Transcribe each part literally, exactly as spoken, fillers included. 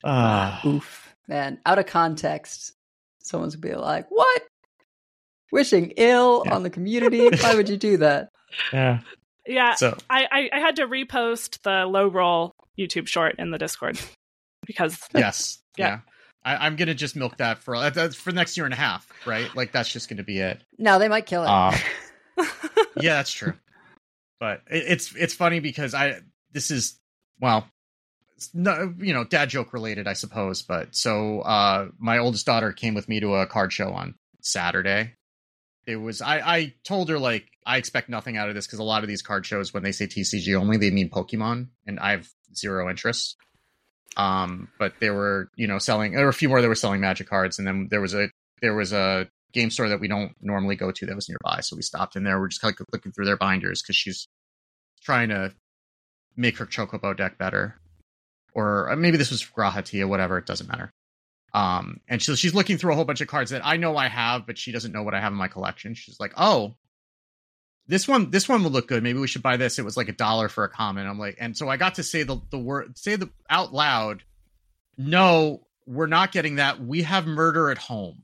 Uh, Oof, man. Out of context, someone's gonna be like, "What? Wishing ill Yeah. on the community? Why would you do that?" yeah. Yeah, So I, I, I had to repost the low roll YouTube short in the Discord because Yes. Yeah. Yeah. I, I'm gonna just milk that for that's for the next year and a half, right? Like that's just gonna be it. No, they might kill it. uh, Yeah, that's true. But it, it's it's funny because I this is well, it's no, you know, dad joke related, I suppose. But so uh, my oldest daughter came with me to a card show on Saturday. It was I I told her like I expect nothing out of this because a lot of these card shows when they say T C G only they mean Pokemon and I have zero interest. Um, but they were, you know, selling, there were a few more that were selling Magic cards. And then there was a, there was a game store that we don't normally go to that was nearby. So we stopped in there. We're just kind of looking through their binders because she's trying to make her Chocobo deck better. Or maybe this was Grahatia, whatever. It doesn't matter. Um, and so she's looking through a whole bunch of cards that I know I have, but she doesn't know what I have in my collection. She's like, oh, This one, this one would look good. Maybe we should buy this. It was like a dollar for a common. I'm like, and so I got to say the the word, say the out loud. No, we're not getting that. We have murder at home.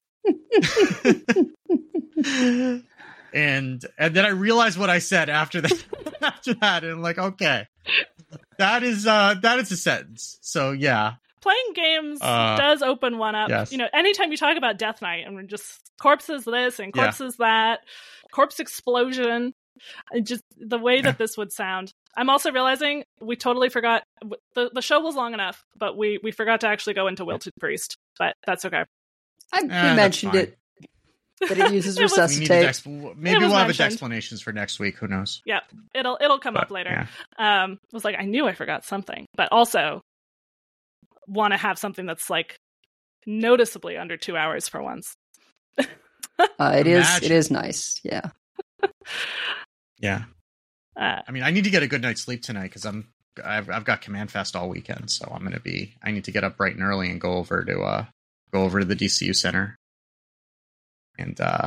and and then I realized what I said after that. After that, and I'm like, okay, that is uh that is a sentence. So yeah, playing games Uh, does open one up. yes. You know, anytime you talk about Death Knight and we're just corpses this and corpses that, corpse explosion, and just the way Yeah. that this would sound. I'm also realizing we totally forgot the the show was long enough, but we we forgot to actually go into Wilted Priest. But that's okay. I, we that's mentioned fine. it, that it uses It was- we need resuscitate. expl- maybe It was we'll have mentioned. explanations for next week. Who knows? Yeah, it'll it'll come But, up later. yeah. Um, it was like I knew I forgot something, but also want to have something that's like noticeably under two hours for once. Uh, it is. Imagine. It is nice. Yeah. Yeah. Uh, I mean, I need to get a good night's sleep tonight because I'm I've I've got Command Fest all weekend, so I'm gonna be. I need to get up bright and early and go over to uh go over to the D C U Center, and uh,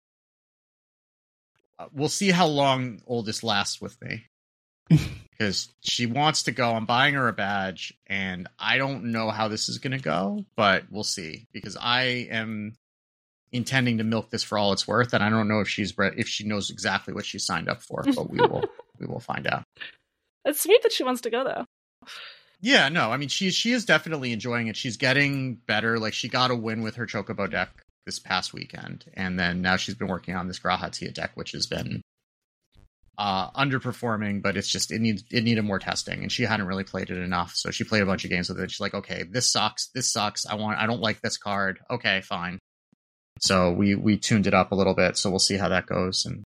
we'll see how long Oldest lasts with me because she wants to go. I'm buying her a badge, and I don't know how this is gonna go, but we'll see because I am intending to milk this for all it's worth, and I don't know if she's re- if she knows exactly what she signed up for, but we will we will find out. it's sweet that she wants to go though. Yeah, no, I mean she she is definitely enjoying it. She's getting better. Like she got a win with her Chocobo deck this past weekend, and then now she's been working on this Grahatia deck, which has been uh, underperforming, but it's just it needs it needed more testing, and she hadn't really played it enough. So she played a bunch of games with it. She's like, okay, this sucks. This sucks. I want. I don't like this card. Okay, fine. So we we tuned it up a little bit. So we'll see how that goes. And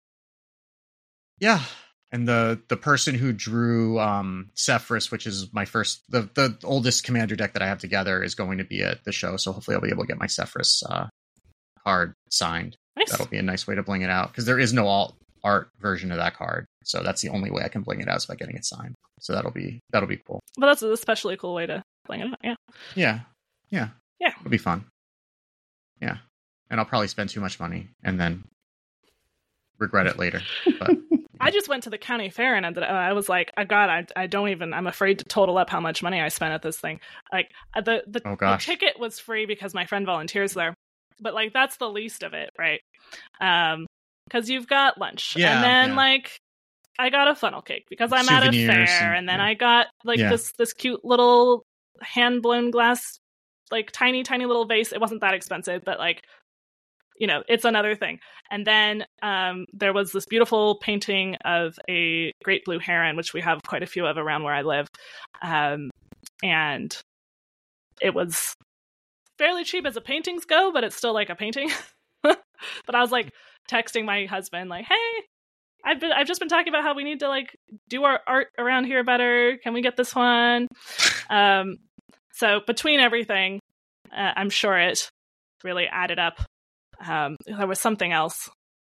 yeah. And the, the person who drew um, Sephiroth, which is my first, the, the oldest commander deck that I have together, is going to be at the show. So hopefully I'll be able to get my Sephiroth uh, card signed. Nice. That'll be a nice way to bling it out because there is no alt art version of that card. So that's the only way I can bling it out is by getting it signed. So that'll be that'll be cool. But that's an especially cool way to bring it out. Yeah. Yeah, yeah, Yeah. It'll be fun. Yeah, and I'll probably spend too much money and then regret it later. But I just went to the county fair and ended, I was like, oh God, I, I don't even, I'm afraid to total up how much money I spent at this thing. Like the, the, Oh, the gosh. ticket was free because my friend volunteers there, but like, that's the least of it. Right. Um, cause you've got lunch Yeah, and then yeah. like, I got a funnel cake because I'm at a Souvenirs fair and, and- then yeah. I got like Yeah. this, this cute little hand blown glass, like tiny, tiny little vase. It wasn't that expensive, but like, you know, it's another thing. And then um, there was this beautiful painting of a great blue heron, which we have quite a few of around where I live. Um, and it was fairly cheap as a paintings go, but it's still like a painting. But I was like texting my husband, like, hey, I've been, I've just been talking about how we need to like do our art around here better. Can we get this one? um, so between everything, uh, I'm sure it really added up. Um, there was something else.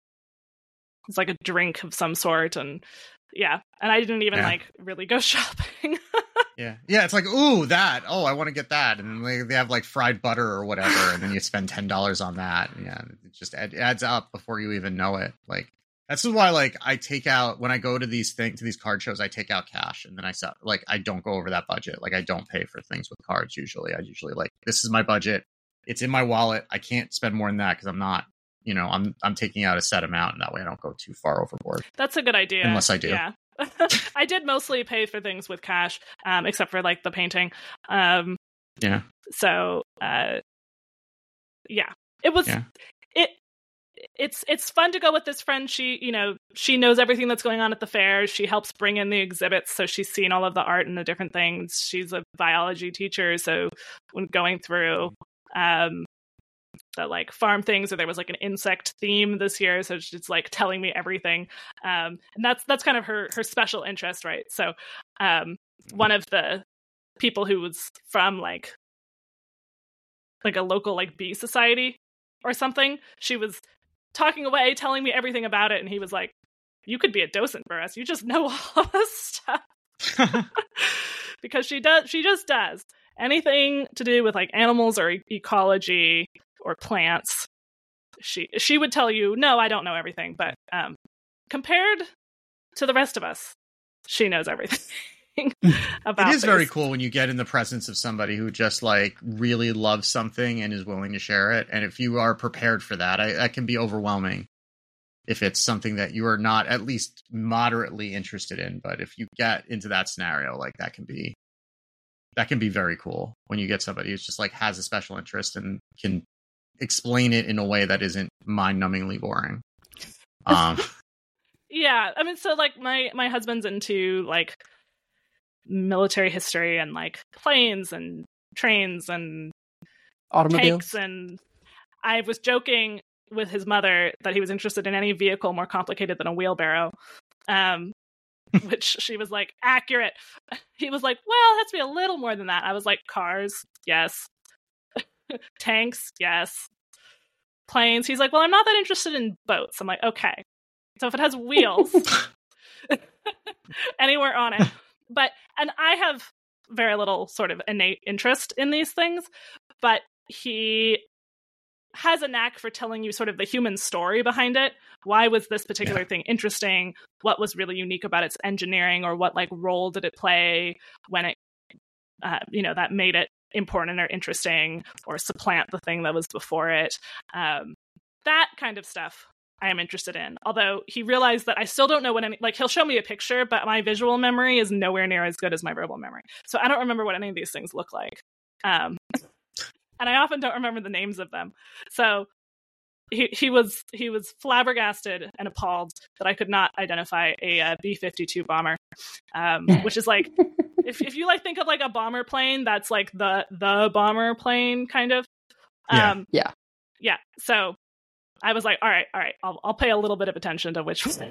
It's like a drink of some sort, and yeah, and I didn't even Yeah. like really go shopping. yeah, yeah, it's like, ooh, that. Oh, I want to get that, and then they, they have like fried butter or whatever, and then you spend ten dollars on that. Yeah, it just add, adds up before you even know it. Like This is why, like, I take out when I go to these things to these card shows, I take out cash, and then I set like I don't go over that budget. Like, I don't pay for things with cards usually. I usually like this is my budget. It's in my wallet. I can't spend more than that because I'm not, you know, I'm I'm taking out a set amount, and that way I don't go too far overboard. That's a good idea. Unless I do. Yeah. I did mostly pay for things with cash, um, except for like the painting. Um, yeah. So, uh, yeah, it was yeah. it. It's it's fun to go with this friend. She, you know, she knows everything that's going on at the fair. She helps bring in the exhibits, so she's seen all of the art and the different things. She's a biology teacher, so when going through um, the like farm things, or there was like an insect theme this year, so she's like telling me everything, um, and that's that's kind of her her special interest, right? So, um, one of the people who was from like like a local like bee society or something, she was talking away, telling me everything about it, and he was like, "You could be a docent for us. You just know all this stuff." Because she does, she just does anything to do with like animals or e- ecology or plants. She she would tell you, "No, I don't know everything," but um, compared to the rest of us, she knows everything. About it is this. very cool when you get in the presence of somebody who just like really loves something and is willing to share it. And if you are prepared for that, I, that can be overwhelming if it's something that you are not at least moderately interested in. But if you get into that scenario, like that can be that can be very cool when you get somebody who's just like has a special interest and can explain it in a way that isn't mind-numbingly boring. Um, yeah, I mean, so like my my husband's into like military history and like planes and trains and automobiles, tanks, and I was joking with his mother that he was interested in any vehicle more complicated than a wheelbarrow, um which she was like, accurate. He was like, well, it has to be a little more than that. I was like, cars, yes. Tanks, yes. Planes. He's like, well, I'm not that interested in boats. I'm like, okay, so if it has wheels anywhere on it. But, and I have very little sort of innate interest in these things, but he has a knack for telling you sort of the human story behind it. Why was this particular yeah. thing interesting? What was really unique about its engineering, or what like role did it play when it, uh, you know, that made it important or interesting, or supplant the thing that was before it. Um, that kind of stuff I am interested in. Although he realized that I still don't know what any, like he'll show me a picture, but my visual memory is nowhere near as good as my verbal memory. So I don't remember what any of these things look like. Um, and I often don't remember the names of them. So he he was he was flabbergasted and appalled that I could not identify a uh, B fifty-two bomber, um, which is like, if if you like think of like a bomber plane, that's like the the bomber plane kind of. Um, yeah. Yeah. So I was like, all right, all right, I'll I'll pay a little bit of attention to which one.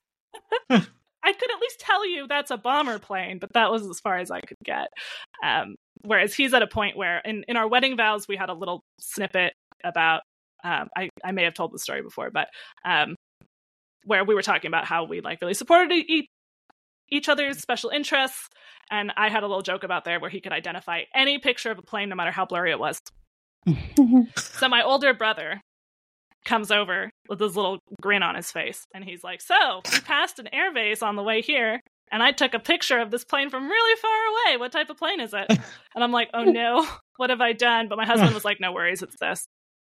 I could at least tell you that's a bomber plane, but that was as far as I could get. Um, whereas he's at a point where in, in our wedding vows, we had a little snippet about, um, I, I may have told the story before, but um, where we were talking about how we like really supported e- each other's special interests. And I had a little joke about there where he could identify any picture of a plane, no matter how blurry it was. So my older brother comes over with this little grin on his face, and he's like, so we passed an air base on the way here, and I took a picture of this plane from really far away. What type of plane is it? And I'm like, oh no, what have I done? But my husband was like, no worries, it's this.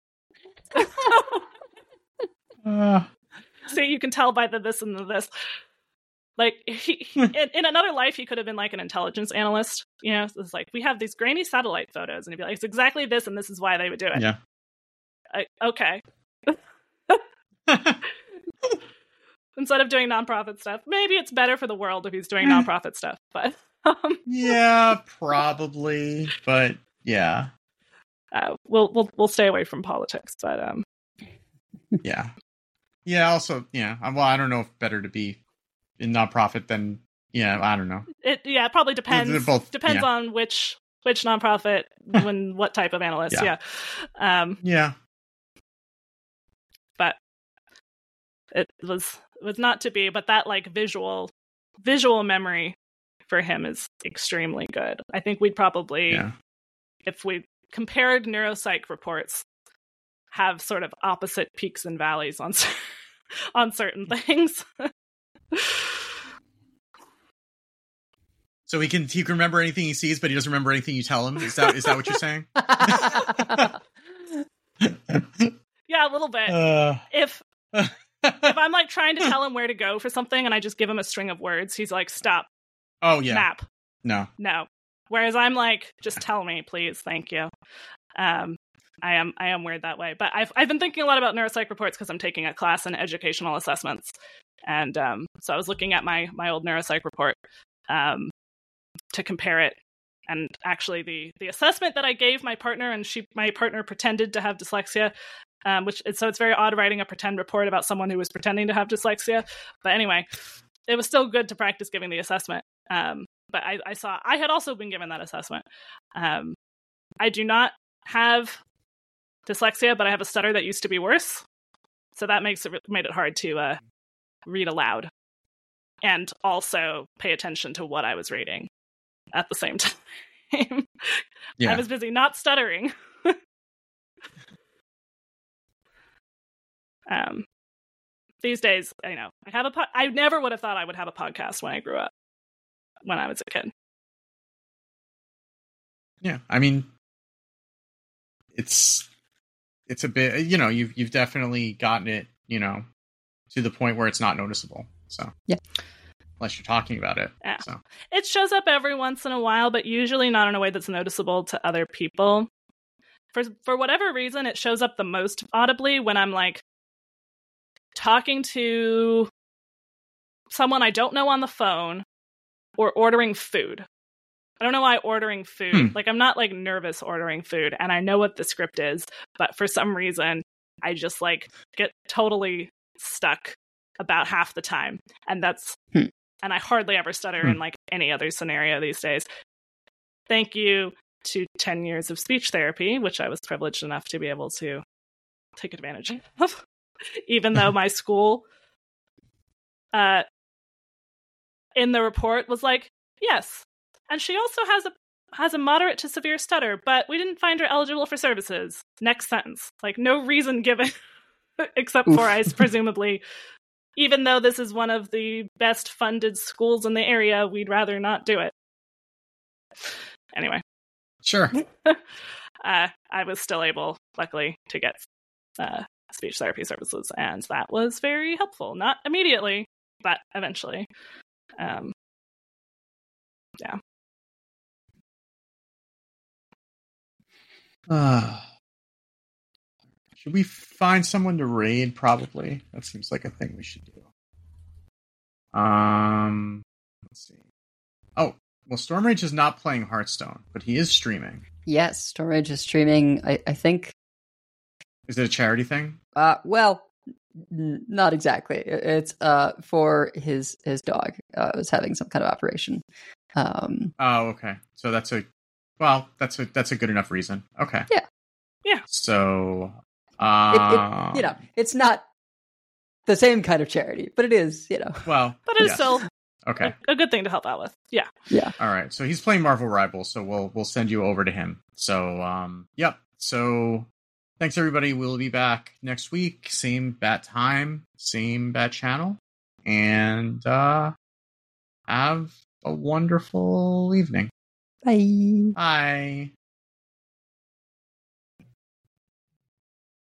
uh. See, you can tell by the this and the this. Like, he, he, in, in another life, he could have been like an intelligence analyst. You know, it's like, we have these grainy satellite photos, and he'd be like, it's exactly this, and this is why they would do it. Yeah. I, okay. Instead of doing nonprofit stuff, maybe it's better for the world if he's doing nonprofit stuff. But um, yeah, probably. But yeah, uh, we'll we'll we'll stay away from politics. But um, yeah, yeah. Also, yeah. Well, I don't know if better to be in nonprofit than yeah. I don't know. It yeah, it probably depends. They're both, depends yeah. on which which nonprofit, when what type of analyst. Yeah. Yeah. Um, yeah. But it was was not to be, but that like visual visual memory for him is extremely good. I think we'd probably, yeah. if we compared neuropsych reports, have sort of opposite peaks and valleys on on certain things. So he can he can remember anything he sees, but he doesn't remember anything you tell him. Is that is that what you're saying? Yeah, a little bit. Uh, if if I'm like trying to tell him where to go for something and I just give him a string of words, he's like, stop. Oh yeah. Map. No. No. Whereas I'm like, just tell me, please, thank you. Um, I am I am weird that way. But I've I've been thinking a lot about neuropsych reports because I'm taking a class in educational assessments. And um, so I was looking at my my old neuropsych report um, to compare it. And actually the the assessment that I gave my partner, and she my partner pretended to have dyslexia, um, which so it's very odd writing a pretend report about someone who was pretending to have dyslexia. But anyway, it was still good to practice giving the assessment. Um, but I, I saw I had also been given that assessment. Um, I do not have dyslexia, but I have a stutter that used to be worse. So that makes it made it hard to uh, read aloud and also pay attention to what I was reading at the same time. Yeah. I was busy not stuttering. um, these days, I know I have a. Po- I never would have thought I would have a podcast when I grew up, when I was a kid. Yeah, I mean, it's it's a bit. You know, you've you've definitely gotten it. You know, to the point where it's not noticeable. So yeah. Unless you're talking about it. Yeah. So. It shows up every once in a while, but usually not in a way that's noticeable to other people. For for whatever reason, it shows up the most audibly when I'm like talking to someone I don't know on the phone or ordering food. I don't know why ordering food. Hmm. Like I'm not like nervous ordering food, and I know what the script is, but for some reason I just like get totally stuck about half the time. And that's hmm. And I hardly ever stutter hmm. in like any other scenario these days. Thank you to ten years of speech therapy, which I was privileged enough to be able to take advantage of. Even though my school uh, in the report was like, yes. And she also has a has a moderate to severe stutter, but we didn't find her eligible for services. Next sentence. Like no reason given except Oof. for I presumably even though this is one of the best funded schools in the area, we'd rather not do it. Anyway. Sure. uh, I was still able, luckily, to get uh, speech therapy services, and that was very helpful. Not immediately, but eventually. Um, yeah. Uh, should we find someone to raid? Probably. That seems like a thing we should do. Um, let's see. Oh, well, Stormrage is not playing Hearthstone, but he is streaming. Yes, Stormrage is streaming. I, I think. Is it a charity thing? Uh, well, n- not exactly. It's uh for his his dog. Uh, was having some kind of operation. Um. Oh, okay. So that's a. Well, that's a that's a good enough reason. Okay. Yeah. Yeah. So, um, it, it, you know, it's not the same kind of charity, but it is, you know. Well, but it's yes. still okay. A, a good thing to help out with. Yeah. Yeah. All right. So he's playing Marvel Rivals, so we'll we'll send you over to him. So, um, yep. So, thanks everybody. We'll be back next week. Same bat time, same bat channel, and uh, have a wonderful evening. Bye. Bye.